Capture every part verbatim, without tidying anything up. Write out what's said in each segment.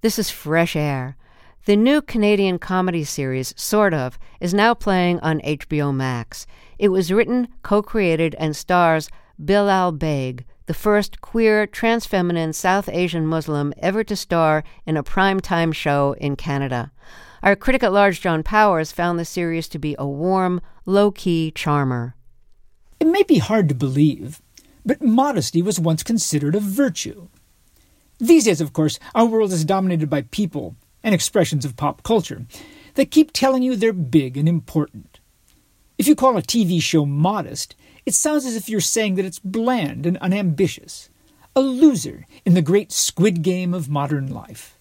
This is fresh air. The new Canadian comedy series, Sort of, is now playing on H B O Max. It was written, co-created, and stars Bilal Baig, the first queer, trans-feminine South Asian Muslim ever to star in a prime-time show in Canada. Our critic at large, John Powers, found the series to be a warm, low-key charmer. It may be hard to believe, but modesty was once considered a virtue. These days, of course, our world is dominated by people and expressions of pop culture that keep telling you they're big and important. If you call a T V show modest, it sounds as if you're saying that it's bland and unambitious, a loser in the great squid game of modern life.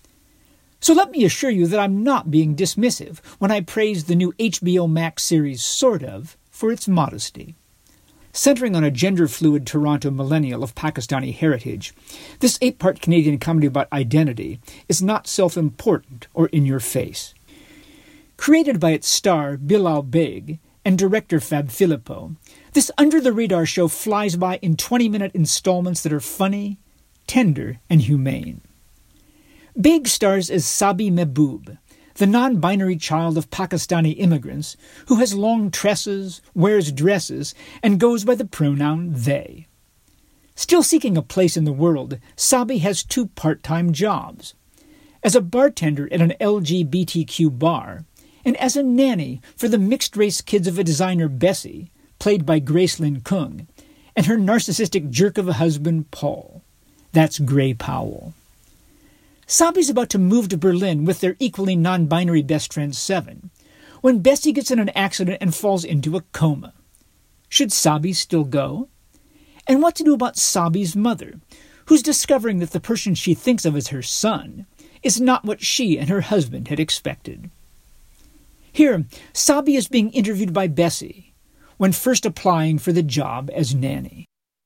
So let me assure you that I'm not being dismissive when I praise the new H B O Max series Sort of for its modesty. Centering on a gender-fluid Toronto millennial of Pakistani heritage, this eight-part Canadian comedy about identity is not self-important or in-your-face. Created by its star Bilal Baig and director Fab Filippo, this under-the-radar show flies by in twenty-minute installments that are funny, tender, and humane. Baig stars as Sabi Mehboob, the non-binary child of Pakistani immigrants who has long tresses, wears dresses, and goes by the pronoun they. Still seeking a place in the world, Sabi has two part-time jobs: as a bartender at an L G B T Q bar, and as a nanny for the mixed-race kids of a designer Bessie, played by Grace Lynn Kung, and her narcissistic jerk of a husband, Paul. That's Gray Powell. Sabi's about to move to Berlin with their equally non-binary best friend Seven, when Bessie gets in an accident and falls into a coma. Should Sabi still go? And what to do about Sabi's mother, who's discovering that the person she thinks of as her son is not what she and her husband had expected. Here, Sabi is being interviewed by Bessie when first applying for the job as nanny.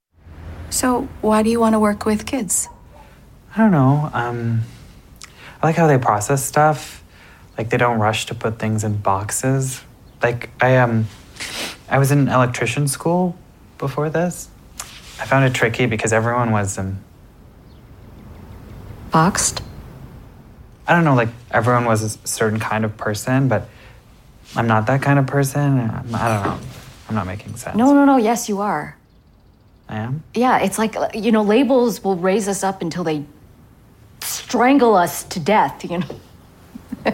So, why do you want to work with kids? I don't know. Um, I like how they process stuff. Like, they don't rush to put things in boxes. Like, I um, I was in electrician school before this. I found it tricky because everyone was um, boxed. I don't know. Like, everyone was a certain kind of person, but I'm not that kind of person. I'm, I don't know. I'm not making sense. No, no, no. Yes, you are. I am? Yeah, it's like, you know, labels will raise us up until they strangle us to death, you know?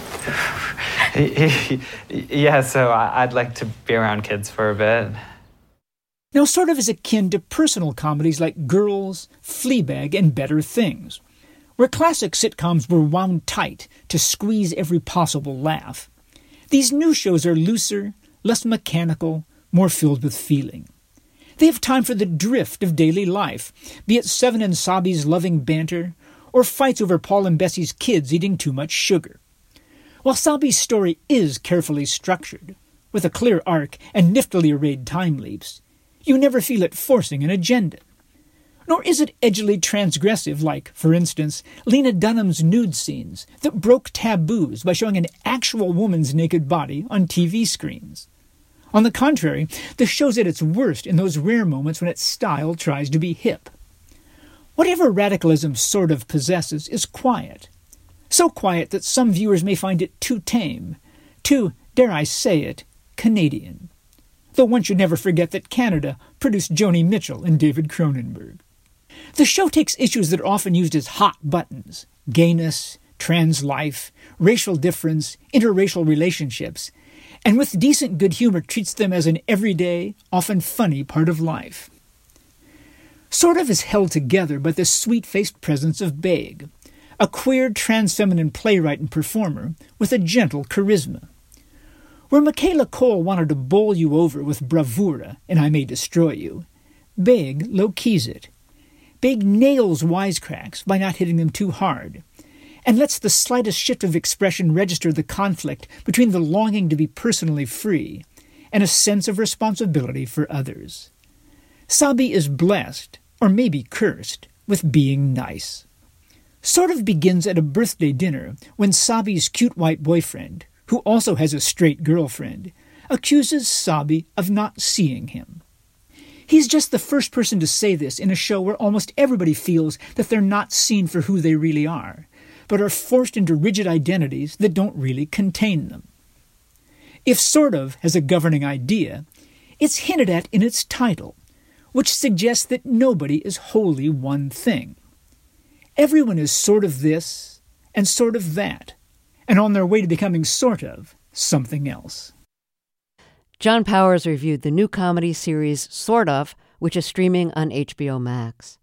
Yeah, so I'd like to be around kids for a bit. Now, Sort of is akin to personal comedies like Girls, Fleabag, and Better Things, where classic sitcoms were wound tight to squeeze every possible laugh. These new shows are looser, less mechanical, more filled with feeling. They have time for the drift of daily life, be it Seven and Sabi's loving banter, or fights over Paul and Bessie's kids eating too much sugar. While Sabi's story is carefully structured, with a clear arc and niftily arrayed time leaps, you never feel it forcing an agenda. Nor is it edgily transgressive like, for instance, Lena Dunham's nude scenes that broke taboos by showing an actual woman's naked body on T V screens. On the contrary, the show's at its worst in those rare moments when its style tries to be hip. Whatever radicalism Sort of possesses is quiet. So quiet that some viewers may find it too tame, too, dare I say it, Canadian. Though one should never forget that Canada produced Joni Mitchell and David Cronenberg. The show takes issues that are often used as hot buttons: gayness, trans life, racial difference, interracial relationships, and with decent good humor treats them as an everyday, often funny part of life. Sort of is held together by the sweet-faced presence of Baig, a queer trans-feminine playwright and performer with a gentle charisma. Where Michaela Cole wanted to bowl you over with bravura and I May Destroy You, Baig low-keys it. Baig nails wisecracks by not hitting them too hard, and lets the slightest shift of expression register the conflict between the longing to be personally free and a sense of responsibility for others. Sabi is blessed, or maybe cursed, with being nice. Sort of begins at a birthday dinner when Sabi's cute white boyfriend, who also has a straight girlfriend, accuses Sabi of not seeing him. He's just the first person to say this in a show where almost everybody feels that they're not seen for who they really are, but are forced into rigid identities that don't really contain them. If sort of has a governing idea, it's hinted at in its title, which suggests that nobody is wholly one thing. Everyone is sort of this and sort of that, and on their way to becoming sort of something else. John Powers reviewed the new comedy series Sort of, which is streaming on H B O Max.